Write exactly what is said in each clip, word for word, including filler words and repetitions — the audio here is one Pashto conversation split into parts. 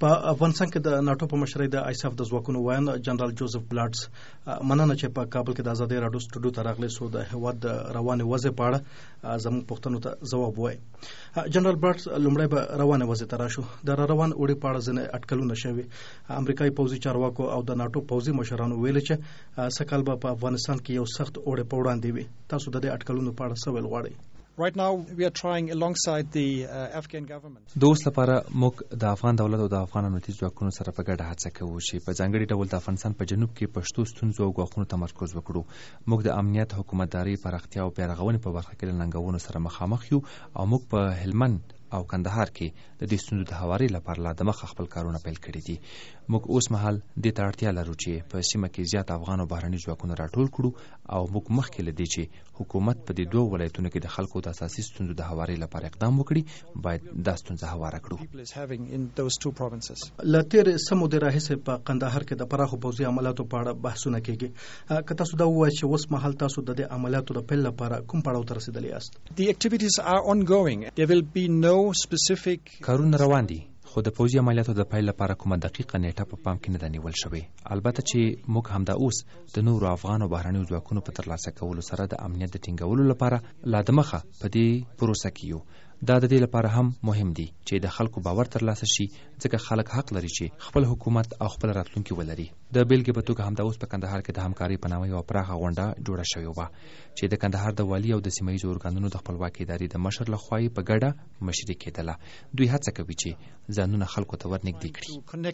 په افغانستان کې د ناتو په مشرۍ د آیساف د ځواکونو وایان جنرال جوزف بلاټس مننه چې په کابل کې د ازادۍ راډیو سټوډیو ته راغلی سو د هیواد د روانې وضع په اړه زموږ پوښتنو ته ځواب وایي. جنرال بلاټس لومړی به روانې وضع ته راشو. د را روان وړي په اړه ځینې اټکلونه شوي. امریکایي پوځي چارواکو او د ناتو پوځي مشرانو ویلي چې سږ کال به په افغانستان کې یو سخت اوړی په وړاندې وي. تاسو د دې اټکلونو په اړه څه ویل غواړئ؟ Right now we are trying alongside the uh, Afghan government. د اوس لپاره موږ د افغان دولت او د افغان امنیتي ځواکونو سره په ګډه هڅه کوو چې په ځانګړي ډول د افغانستان په جنوب کې پښتو ستونزو او ګواښونو تمرکز وکړو. موږ د امنیت، حکومتداري، پراختیا او بیارغونې په برخه کې له ننګونو سره مخامخ یو او موږ په هلمند او کندهار کې د دې ستونزو د هواري لپاره لا دمخه خپل کارونه پیل کړي دي. موږ اوس مهال دې ته اړتیا لرو چې په سیمه کې زیات افغان او بهرني ځواکونه راټول کړو او موږ مخکې له دې چې حکومت په دې دوه ولایتونو کې د خلکو د اساسي ستونزو د هواري لپاره اقدام وکړي باید دا ستونزه هواره کړو. له تېرې څه مودې راهیسې په قندهار کې د پراخو پوځي عملیاتو په اړه بحثونه کېږي. که تاسو دا ووایئ چې اوس مهال تاسو د دې عملیاتو د پیل لپاره کوم پړاو ته رسېدلي یاست؟ The activities are ongoing. There will be no specific کارونه روان دي خو د پوځي عملیاتو د پیل لپاره کومه دقیقه نیټه په پام کې نه ده نیول شوې. البته چې موږ همدا اوس د نورو افغان او بهرنیو ځواکونو په ترلاسه کولو سره د امنیت د ټینګولو لپاره لا دمخه په دې پروسه کې یو. دا د دې لپاره هم مهم دي چې د خلکو باور ترلاسه شي ځکه خلک حق لري چې خپل حکومت او خپل راتلونکي ولري. د بیلګې په توګه همدا اوس په کندهار کې د همکارۍ په نامه یوه پراخه غونډه جوړه شوې وه چې د کندهار د والي او د سیمه ییزو ارګانونو د خپلواکۍ ادارې د مشر لخوا یې په ګډه مشري کېدله. دوی هڅه کوي چې ځانونه خلکو ته ورنږدې کړي.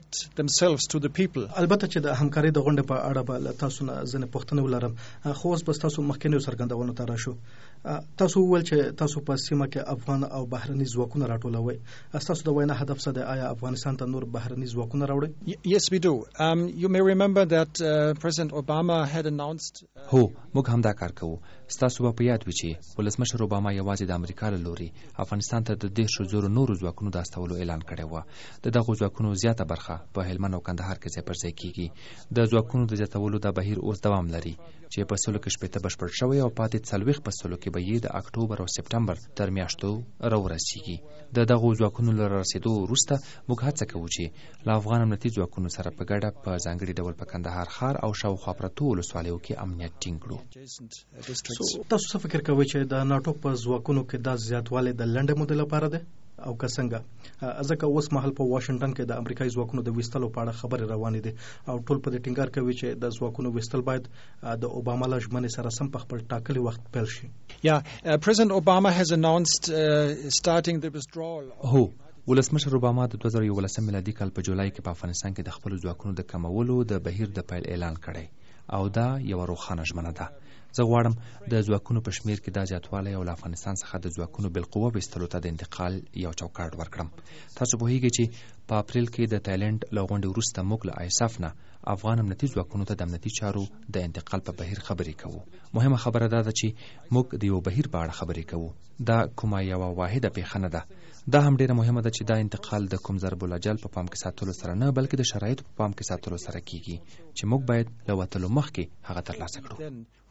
البته چې د همکارۍ د غونډې په اړه به له تاسو نه ځینې پوښتنې ولرم، خو اوس به ستاسو مخکینیو څرګندونو ته راشو. تاسو وویل چې تاسو په سیمه کې افغان او بهرني ځواکونه راټولوئ. ستاسو د وینا هدف څه دی؟ آیا افغانستان ته نور بهرني ځواکونه راوړئ؟ Yes, we do. Um, you may remember that uh, President Obama had announced uh, هو موږ هم دا کار کوو. ستاسو به په یاد وي چې ولسمشر اوباما یوازې د امریکا له لوري افغانستان ته د دېرشو زرو نورو ځواکونو د استولو اعلان کړی و. د دغو ځواکونو زیاته برخه په هلمند او کندهار کې ځای پر ځای کیږي. د ځواکونو د زیاتولو دا بهیر اوس دوام لري چې په سلو کې شپېته بشپړ شوی او پاتې څلوېښت په سلو کې به یې د اکتوبر او سپټمبر تر میاشتو راورسیږي. د دغو ځواکونو له رارسېدو وروسته موږ هڅه کوو چې له افغان امنیتي ځواکونو سره په ګډه په ځانګړي ډول په کندهار ښار او شاوخوا پرتو ولسوالیو کې امنیت ټینګ کړو. تاسو څه فکر کوئ چې د ناټو په ځواکونو کې دا زیاتوالی د لنډې مودې لپاره دی او که څنګه؟ ځکه اوس مهال په واشنګټن کې د امریکایي ځواکونو د ویستلو په اړه خبرې روانې دي او ټول په دې ټینګار کوي چې د ځواکونو ویستل باید د اوباما له ژمنې سره سم په خپل ټاکلي وخت پیل شي. Yeah, uh, President Obama has announced uh, starting the withdrawal. هو ولسمشر اوباما د دوه زره یولسم میلادي کال په جولای کې په افغانستان کې د خپلو ځواکونو د کمولو د بهیر د پیل اعلان کړی او دا یوه روښانه ژمنه ده. زه غواړم د ځواکونو په شمیر کې دا زیاتوالی او له افغانستان څخه د ځواکونو بالقوه ویستلو ته د انتقال یو چوکاټ ورکړم. تاسو پوهیږئ چې په اپریل کې د تایلنډ له غونډې وروسته موږ له آیساف نه افغان امنیتي ځواکونو ته د امنیتي چارو د انتقال په بهیر خبرې کوو. مهمه خبره دا ده چې موږ د یو بهیر په اړه خبرې کوو. دا کومه یوه واحده پیښه نه ده. دا هم ډیره مهمه ده چې دا انتقال د کوم ضرب الاجل په پام کې ساتلو سره نه بلکې د شرایطو په پام کې ساتلو سره کیږي چې موږ باید له وتلو مخکې هغه ترلاسه کړو.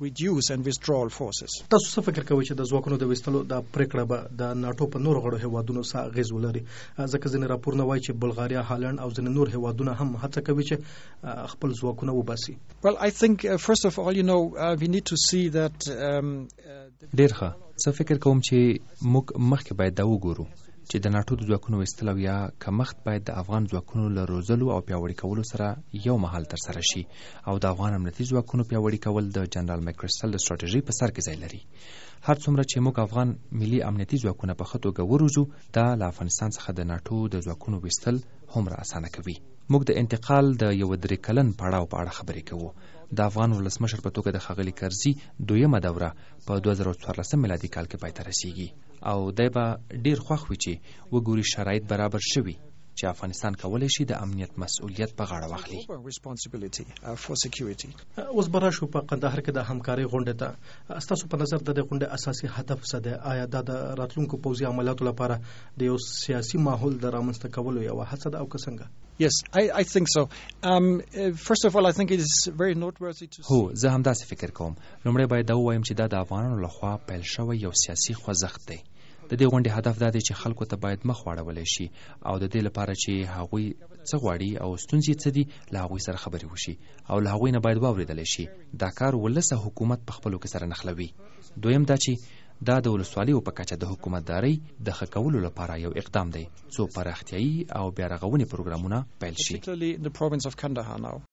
تاسو څه فکر کوئ چې د ځواکونو د ویستلو دا پریکړه به د ناټو په نورو غړو هیوادونو څه اغیز ولري؟ ځکه ځینې راپورونه وایي چې بلغاریا، هالند او ځینې نور هیوادونه هم هڅه کوي چې خپل ځواکونه وباسي. Well, I think uh, first of all, you know, uh, we need to see that um, uh, ډیر ښه. څه فکر کوم چې موږ مخکې باید دا وګورو چې د ناټو د ځواکونو ویستل او یا کمښت باید د افغان ځواکونو له روزلو او پیاوړي کولو سره یو مهال ترسره شي او د افغان امنیتي ځواکونو پیاوړي کول د جنرال مکرسټل د ستراتیژۍ په سر کې ځای لري. هر څومره چې موږ افغان ملي امنیتي ځواکونه په ښه توګه وروزو دا له افغانستان څخه د ناټو د ځواکونو ویستل هومره اسانه کوي. موږ د انتقال د یو درې کلن پړاو په اړه خبرې کوو. د افغان ولسمشر په توګه د ښاغلي کرزي دویمه دوره په دوه زره څوارلسم میلادي کال کې پای ته رسیږي او دی به ډیر خوښ وي چې وګوري شرایط برابر شوي چې افغانستان کولی شي د امنیت مسؤلیت په غاړه واخلي. اوس به راشو په قندهار کې د همکارۍ غونډې ته. ستاسو په نظر د دې غونډې اساسي هدف څه دی؟ آیا دا د راتلونکو پوځي عملیاتو لپاره د یو سیاسي ماحول د رامنځته کولو یوه هڅه ده او که څنګه؟ Yes, I, I think so. Um, uh, first of all, I think it is very noteworthy to see. هو زه هم داسې فکر کوم. لومړی باید دا ووایم چې دا د افغانانو لخوا پیل شوی یو سیاسي خوځښت دی. د دې غونډې هدف دا دی چې خلکو ته باید مخ واړولی شي او د دې لپاره چې هغوی څه غواړي او ستونزې څه دي له هغوی سره خبرې وشي او له هغوی نه باید واورېدلی شي. دا کار ولس او حکومت په خپلو کې سره نښلوي. دویم دا چې دا د ولسوالیو په کچه د حکومتدارۍ د ښه کولو لپاره یو اقدام دی څو پراختیایي او بیا رغونې پروګرامونه پیل شي.